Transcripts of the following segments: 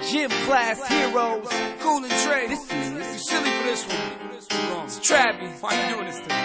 Gym class heroes, Cool and Trey. This is silly for this one. It's Trappy. Why you doing this to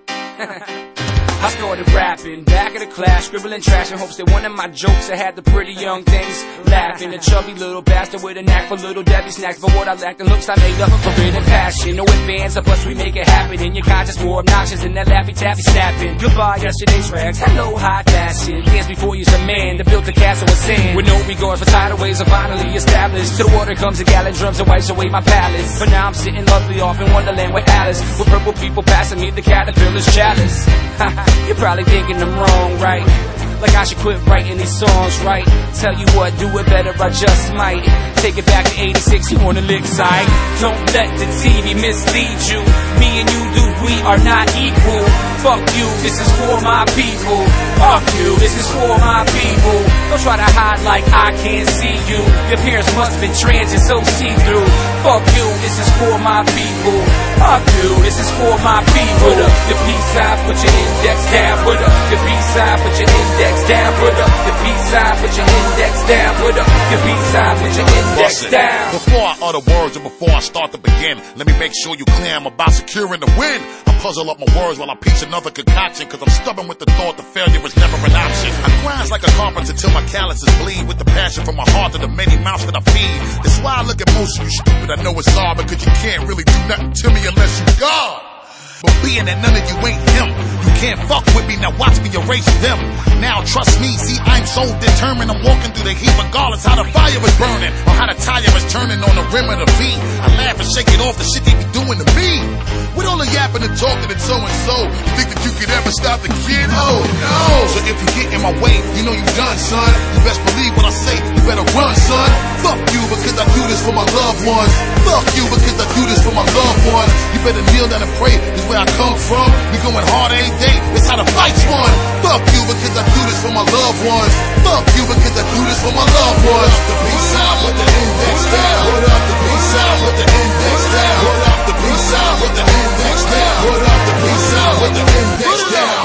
me? I started rapping, back of the class, scribbling trash in hopes that one of my jokes that had the pretty young things laughing. A chubby little bastard with a knack for little Debbie snacks. For what I lacked and looks I made up for grit and passion. No advance of us, we make it happen. And your conscience more obnoxious than that Laffy Taffy snapping. Goodbye yesterday's rags, hello high fashion. Years before you's a man that built a castle of sand, with no regards for tidal waves are finally established. To the water comes a gallon drums and wipes away my palace. But now I'm sitting lovely off in Wonderland with Alice, with purple people passing me the caterpillar's chalice. You're probably thinking I'm wrong, right? Like I should quit writing these songs, right? Tell you what, do it better, I just might. Take it back to 86, you on the lick side. Don't let the TV mislead you. Me and you, dude, we are not equal. Fuck you, this is for my people. Fuck you, this is for my people. Don't try to hide like I can't see you. Your parents must have been trans and so see-through. Fuck you, this is for my people. Fuck you, this is for my people. Put up the peace side, put your index down. Put up the peace side, put your index down. Put up the peace side, put your index down. Put up the peace side, put your index down. Before I utter words and before I start to begin, let me make sure you clear I'm about securing the win. I puzzle up my words while I piece another concoction, cause I'm stubborn with the thought that failure is never an option. I grind like a carpenter till my calluses bleed, with the passion from my heart to the many mouths that I feed. That's why I look at most of you stupid. I know it's hard because you can't really do nothing to me unless you God. But being that none of you ain't him, you can't fuck with me, now watch me erase them. Now trust me, see I'm so determined, I'm walking through the heat regardless how the fire is burning, or how the tire is turning on the rim of the V. I laugh and shake it off the shit they be doing to me. With all the yapping and talking and so, you think that you could ever stop the kid? Oh no! So if you get in my way, you know you done, son. You best believe what I say, you better run, son. Fuck you because I do this for my loved ones. Fuck you because I do this for my loved ones. You better kneel down and pray, this is where I come from. We going hard every day, it's how the fight's won. Fuck you because I do this for my loved ones. Fuck you because I do this for my loved ones. The peace out with the index down. Put up the peace out with the index down. Put up the peace out with the index down. Put up the peace out with the index down.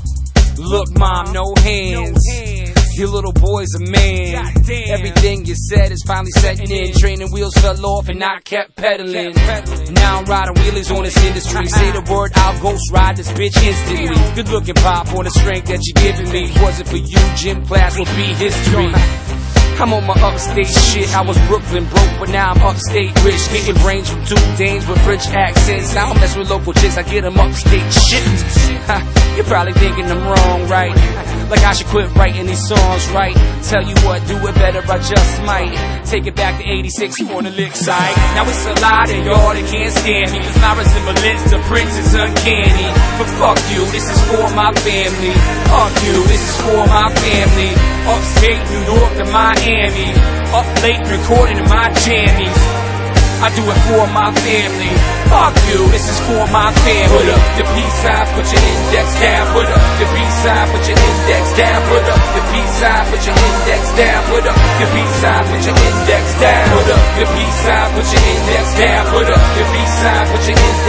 Look, mom, no hands. Your little boy's a man. Everything you said is finally setting in. Training wheels fell off and I kept pedaling. Now I'm riding wheelies on this industry. Say the word, I'll ghost ride this bitch instantly. Good looking pop on the strength that you're giving me. Wasn't for you, gym class would be history. I'm on my upstate shit. I was Brooklyn broke, but now I'm upstate rich. Getting brains from two dames with French accents. I don't mess with local chicks, I get them upstate shit. You're probably thinking I'm wrong, right? Like I should quit writing these songs, right? Tell you what, do it better, I just might. Take it back to 86, you on the lick side. Now it's a lot of y'all that can't stand me, cause my resemblance to Prince is uncanny. But fuck you, this is for my family. Fuck you, this is for my family. Upstate New York to Miami, up late recording in my jammies. I do it for my family. Fuck you, this is for my family. Put up the peace side, put your index down. Put up the peace side, put your index down. Put up the peace side, put your index down. Put up the peace side, put your index down. Put up the peace side, put your index down. Put up the peace side, put your index down.